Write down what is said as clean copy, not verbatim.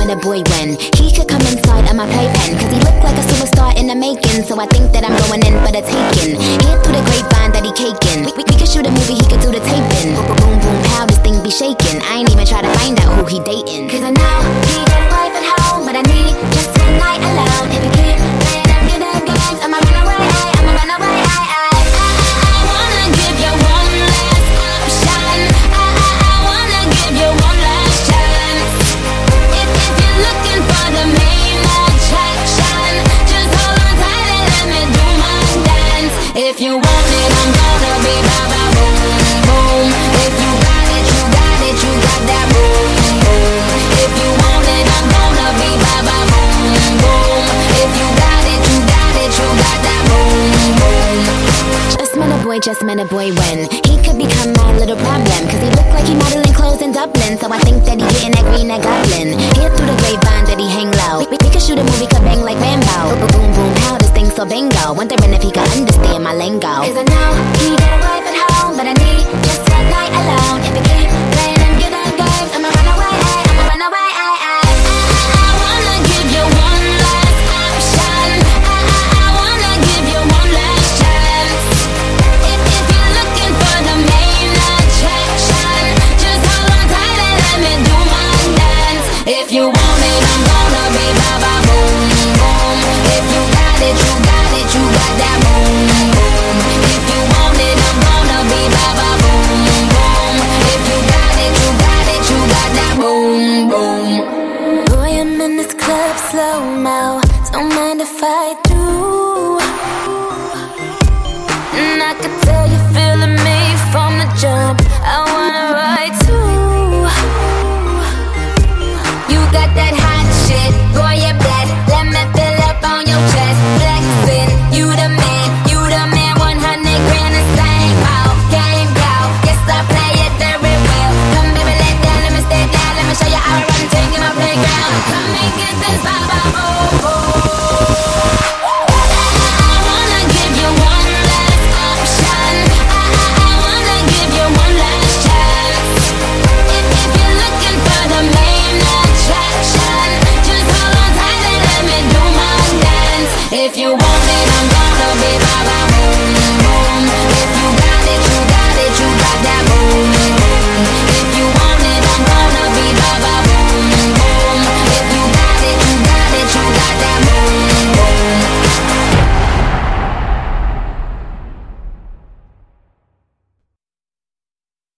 met a boy when he could come inside of my playpen, cause he looked like a superstar in the making. So I think that I'm going in for the taking. Hear through the grapevine that he caking. We could shoot a movie, he could do the taping. Boom, boom, pow, this thing be shaking. I ain't even try to find out who he dating, cause I know he got a wife at home, but I need just one night alone. If he keep playing them good games, I'ma run away, I'ma run away. I wanna give you one last option. I wanna give you one last chance. If you're looking for the main attraction, just hold on tight and let me do my dance. If you want it, I'm gonna be ba ba boom boom. If you got it, you got it, you got that boom boom. If you want it, I'm gonna be ba ba boom boom. If you got it, you got it, you got that boom boom. Just met a boy when he could become my little problem, cause he looked like he modeling clothes in Dublin. So I think that he getting that green, that goblin. Hear through the grapevine that he hang low. We could shoot a movie, could bang like Rambo. Boom boom pow, this thing so bingo. Wondering if he could understand my lingo, cause I know